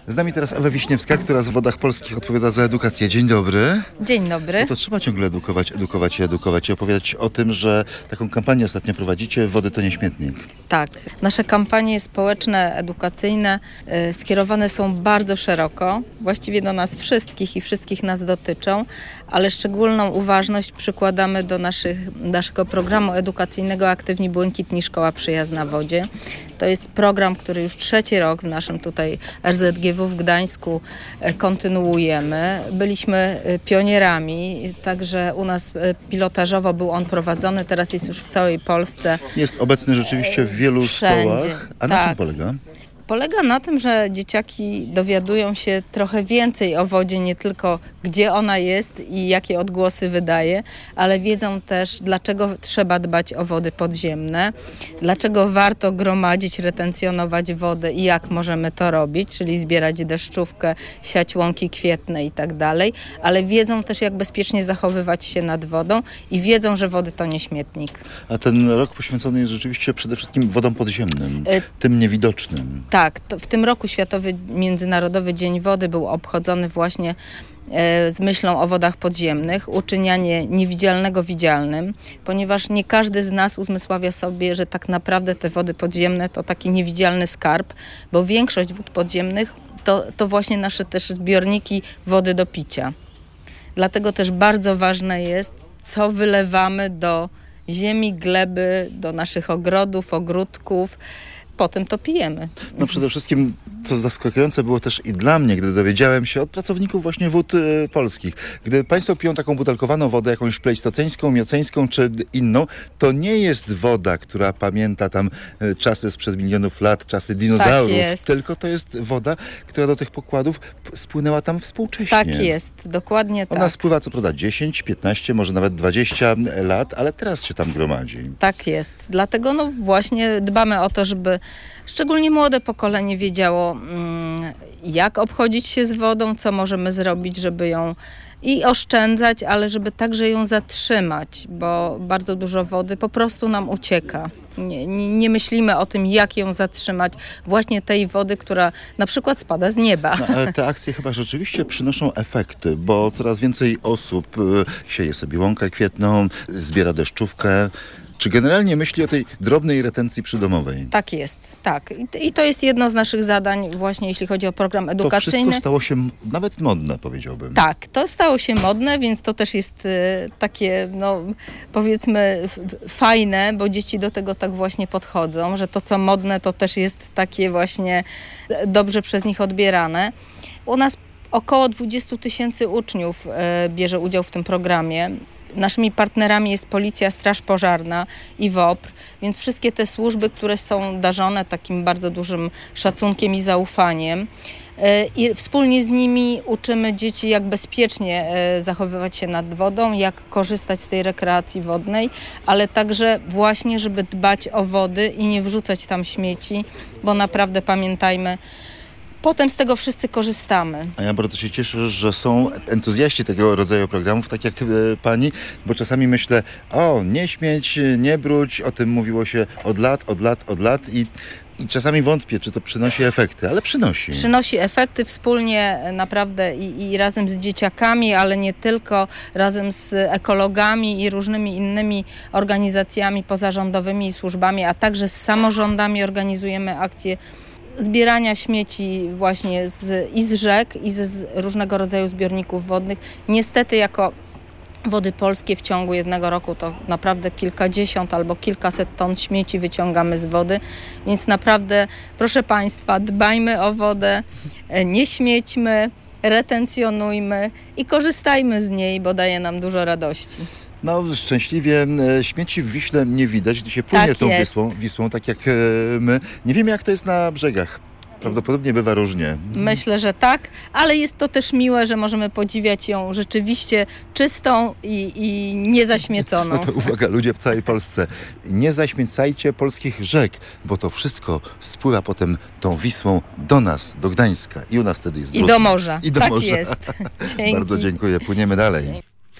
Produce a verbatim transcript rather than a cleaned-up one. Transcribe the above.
Z nami teraz Ewa Wiśniewska, która w Wodach Polskich odpowiada za edukację. Dzień dobry. Dzień dobry. No to trzeba ciągle edukować, edukować i edukować i opowiadać o tym, że taką kampanię ostatnio prowadzicie, Wody to nie śmietnik. Tak. Nasze kampanie społeczne, edukacyjne y, skierowane są bardzo szeroko, właściwie do nas wszystkich i wszystkich nas dotyczą, ale szczególną uważność przykładamy do naszych, naszego programu edukacyjnego Aktywni Błękitni Szkoła Przyjazna Wodzie. To jest program, który już trzeci rok w naszym tutaj R Z G W w Gdańsku kontynuujemy. Byliśmy pionierami, także u nas pilotażowo był on prowadzony, teraz jest już w całej Polsce. Jest obecny rzeczywiście w wielu Wszędzie. szkołach. A na Tak. czym polega? Polega na tym, że dzieciaki dowiadują się trochę więcej o wodzie, nie tylko gdzie ona jest i jakie odgłosy wydaje, ale wiedzą też, dlaczego trzeba dbać o wody podziemne, dlaczego warto gromadzić, retencjonować wodę i jak możemy to robić, czyli zbierać deszczówkę, siać łąki kwietne i tak dalej, ale wiedzą też, jak bezpiecznie zachowywać się nad wodą i wiedzą, że wody to nie śmietnik. A ten rok poświęcony jest rzeczywiście przede wszystkim wodom podziemnym, y- tym niewidocznym. Tak, to w tym roku Światowy Międzynarodowy Dzień Wody był obchodzony właśnie e, z myślą o wodach podziemnych, uczynianie niewidzialnego widzialnym, ponieważ nie każdy z nas uzmysławia sobie, że tak naprawdę te wody podziemne to taki niewidzialny skarb, bo większość wód podziemnych to, to właśnie nasze też zbiorniki wody do picia. Dlatego też bardzo ważne jest, co wylewamy do ziemi, gleby, do naszych ogrodów, ogródków. Potem to pijemy. No przede wszystkim, co zaskakujące było też i dla mnie, gdy dowiedziałem się od pracowników właśnie wód y, polskich. Gdy państwo piją taką butelkowaną wodę, jakąś plejstoceńską, mioceńską czy inną, to nie jest woda, która pamięta tam y, czasy sprzed milionów lat, czasy dinozaurów, Tak jest. tylko to jest woda, która do tych pokładów p- spłynęła tam współcześnie. Tak jest, dokładnie Ona tak. spływa co prawda dziesięć, piętnaście, może nawet dwadzieścia lat, ale teraz się tam gromadzi. Tak jest. Dlatego no właśnie dbamy o to, żeby szczególnie młode pokolenie wiedziało, mm, jak obchodzić się z wodą, co możemy zrobić, żeby ją i oszczędzać, ale żeby także ją zatrzymać, bo bardzo dużo wody po prostu nam ucieka. Nie, nie, nie myślimy o tym, jak ją zatrzymać, właśnie tej wody, która na przykład spada z nieba. No, ale te akcje chyba rzeczywiście przynoszą efekty, bo coraz więcej osób y, sieje sobie łąkę kwietną, zbiera deszczówkę. Czy generalnie myśli o tej drobnej retencji przydomowej? Tak jest, tak. I, I to jest jedno z naszych zadań właśnie, jeśli chodzi o program edukacyjny. To wszystko stało się m- nawet modne, powiedziałbym. Tak, to stało się modne, więc to też jest y, takie, no powiedzmy f- fajne, bo dzieci do tego tak właśnie podchodzą, że to co modne to też jest takie właśnie dobrze przez nich odbierane. U nas około dwadzieścia tysięcy uczniów y, bierze udział w tym programie. Naszymi partnerami jest Policja, Straż Pożarna i W O P R, więc wszystkie te służby, które są darzone takim bardzo dużym szacunkiem i zaufaniem. I wspólnie z nimi uczymy dzieci, jak bezpiecznie zachowywać się nad wodą, jak korzystać z tej rekreacji wodnej, ale także właśnie, żeby dbać o wody i nie wrzucać tam śmieci, bo naprawdę pamiętajmy, potem z tego wszyscy korzystamy. A ja bardzo się cieszę, że są entuzjaści tego rodzaju programów, tak jak e, pani, bo czasami myślę, o, nie śmieć, nie brudź, o tym mówiło się od lat, od lat, od lat i, i czasami wątpię, czy to przynosi efekty, ale przynosi. Przynosi efekty wspólnie naprawdę i, i razem z dzieciakami, ale nie tylko, razem z ekologami i różnymi innymi organizacjami pozarządowymi i służbami, a także z samorządami organizujemy akcje zbierania śmieci właśnie z, i z rzek, i z, z różnego rodzaju zbiorników wodnych. Niestety jako Wody Polskie w ciągu jednego roku to naprawdę kilkadziesiąt albo kilkaset ton śmieci wyciągamy z wody, więc naprawdę proszę Państwa, dbajmy o wodę, nie śmiećmy, retencjonujmy i korzystajmy z niej, bo daje nam dużo radości. No szczęśliwie e, śmieci w Wiśle nie widać, gdy się płynie Tak tą jest. Wisłą, Wisłą, tak jak e, my. Nie wiemy, jak to jest na brzegach. Prawdopodobnie bywa różnie. Myślę, że tak, ale jest to też miłe, że możemy podziwiać ją rzeczywiście czystą i, i niezaśmieconą. No to uwaga, ludzie w całej Polsce, nie zaśmiecajcie polskich rzek, bo to wszystko spływa potem tą Wisłą do nas, do Gdańska i u nas wtedy jest I brudno. do morza. I do tak morza. jest. Dzięki. Bardzo dziękuję, płyniemy dalej.